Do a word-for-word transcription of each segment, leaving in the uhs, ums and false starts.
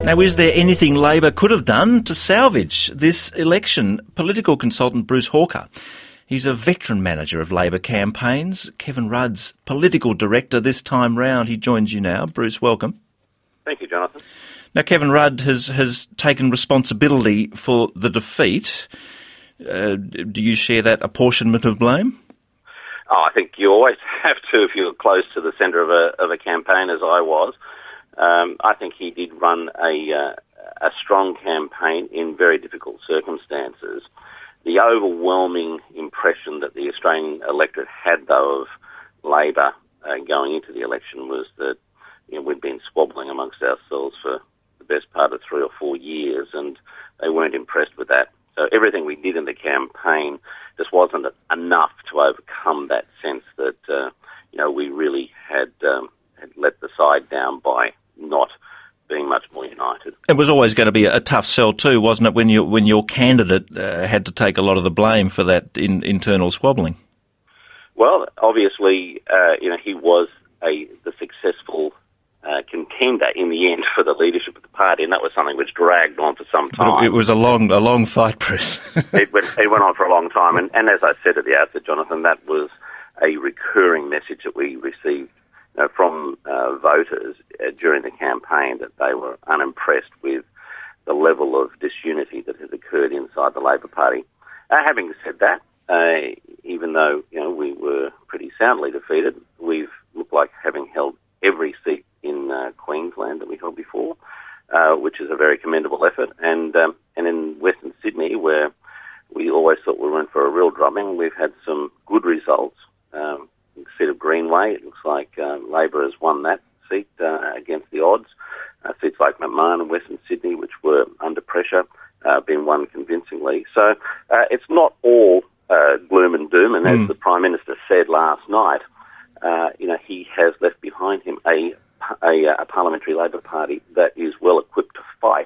Now, is there anything Labor could have done to salvage this election? Political consultant Bruce Hawker. He's a veteran manager of Labor campaigns. Kevin Rudd's political director this time round. He joins you now. Bruce, welcome. Thank you, Jonathan. Now, Kevin Rudd has, has taken responsibility for the defeat. Uh, do you share that apportionment of blame? Oh, I think you always have to if you're close to the centre of a of a campaign, as I was. Um, I think he did run a uh, a strong campaign in very difficult circumstances. The overwhelming impression that the Australian electorate had, though, of Labor uh, going into the election was that you know, we'd been squabbling amongst ourselves for the best part of three or four years, and they weren't impressed with that. So everything we did in the campaign just wasn't enough to overcome that sense that uh, you know we really had um, had let the side down by not being much more united. It was always going to be a tough sell too, wasn't it, when you when your candidate uh, had to take a lot of the blame for that in, internal squabbling? Well, obviously, uh, you know, he was a the successful uh, contender in the end for the leadership of the party, and that was something which dragged on for some time. But it was a long, a long fight, Bruce. it, went, it went on for a long time, and, and as I said at the outset, Jonathan, that was a recurring message that we received you know, from uh, voters uh, during the campaign, that they were unimpressed with the level of disunity that has occurred inside the Labor Party. Uh, having said that, uh, even though you know we were pretty soundly defeated, we've looked like having held every seat in uh, Queensland that we held before, uh, which is a very commendable effort. And um, and in Western Sydney, where we always thought we went for a real drubbing, we've had some good results. Um, the seat of Greenway, it looks like uh, Labor has won that seat uh, against the odds. Uh, seats like McMahon and Western Sydney, which were under pressure, uh, been won convincingly. So uh, it's not all uh, gloom and doom. And mm. as the Prime Minister said last night, uh, you know, he has left behind him a A, a parliamentary Labor Party that is well equipped to fight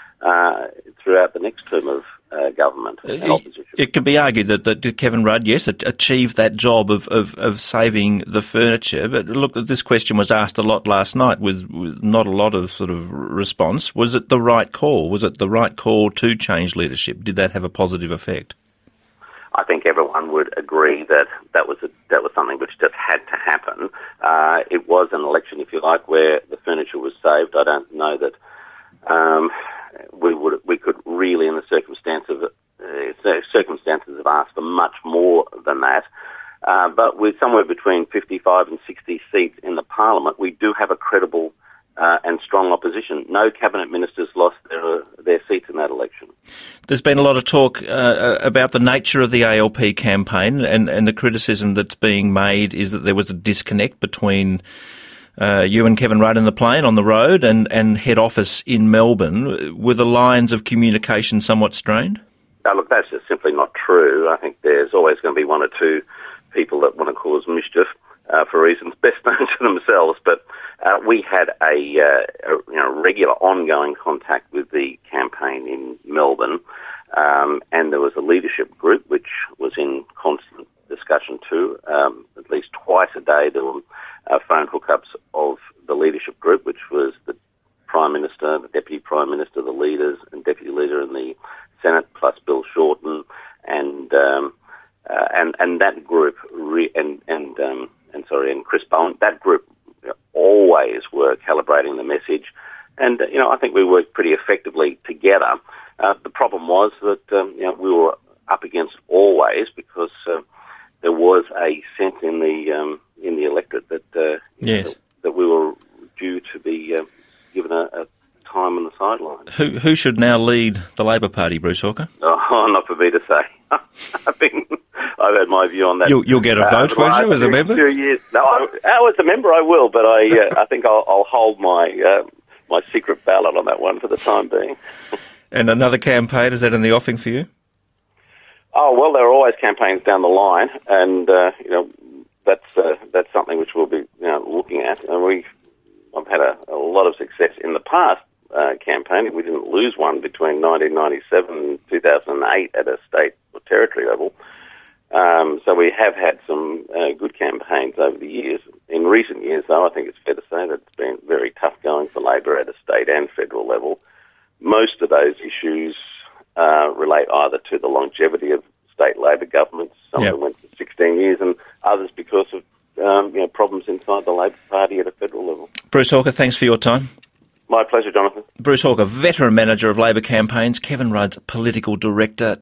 uh, throughout the next term of uh, government and opposition. It can be argued that, that Kevin Rudd, yes, achieved that job of, of, of saving the furniture. But look, this question was asked a lot last night with, with not a lot of sort of response. Was it the right call? Was it the right call to change leadership? Did that have a positive effect? I think everyone would agree that that was a, that was something which just had to happen. Uh, it was an election, if you like, where the furniture was saved. I don't know that um, we would we could really, in the circumstance of uh, circumstances, have asked for much more than that. Uh, but with somewhere between fifty-five and sixty seats in the Parliament, we do have a credible Uh, and strong opposition. No cabinet ministers lost their their seats in that election. There's been a lot of talk uh, about the nature of the A L P campaign, and, and the criticism that's being made is that there was a disconnect between uh, you and Kevin Rudd in the plane on the road and, and head office in Melbourne. Were the lines of communication somewhat strained? Uh, look, that's just simply not true. I think there's always going to be one or two people that want to cause mischief uh, for reasons best known to themselves, but Uh, we had a, uh, a you know, regular ongoing contact with the campaign in Melbourne, um, and there was a leadership group which was in constant discussion too. Um, at least twice a day there were uh, phone hookups of the leadership group, which was the Prime Minister, the Deputy Prime Minister, the leaders and Deputy Leader in the Senate, plus Bill Shorten, and um, uh, and and that group re- and and um, and sorry and Chris Bowen. That group always were calibrating the message, and uh, you know I think we worked pretty effectively together. Uh, the problem was that um, you know we were up against always because uh, there was a sense in the um, in the electorate that uh, yes. that, that we were due to be uh, given a, a time on the sidelines. Who who should now lead the Labor Party, Bruce Hawker? Oh, not for me to say. I've been. I've had my view on that. You'll, you'll get a vote, uh, won't you, as a member? Few years. No, I, oh, as a member I will, but I uh, I think I'll, I'll hold my uh, my secret ballot on that one for the time being. And another campaign, is that in the offing for you? Oh, well, there are always campaigns down the line, and uh, you know that's uh, that's something which we'll be you know, looking at. And we, I've had a, a lot of success in the past uh, campaigning. We didn't lose one between nineteen ninety-seven and two thousand eight at a state or territory level. Um, so we have had some uh, good campaigns over the years. In recent years, though, I think it's fair to say that it's been very tough going for Labor at a state and federal level. Most of those issues uh, relate either to the longevity of state Labor governments, some yep. of them went for sixteen years, and others because of um, you know, problems inside the Labor Party at a federal level. Bruce Hawker, thanks for your time. My pleasure, Jonathan. Bruce Hawker, veteran manager of Labor campaigns, Kevin Rudd's political director.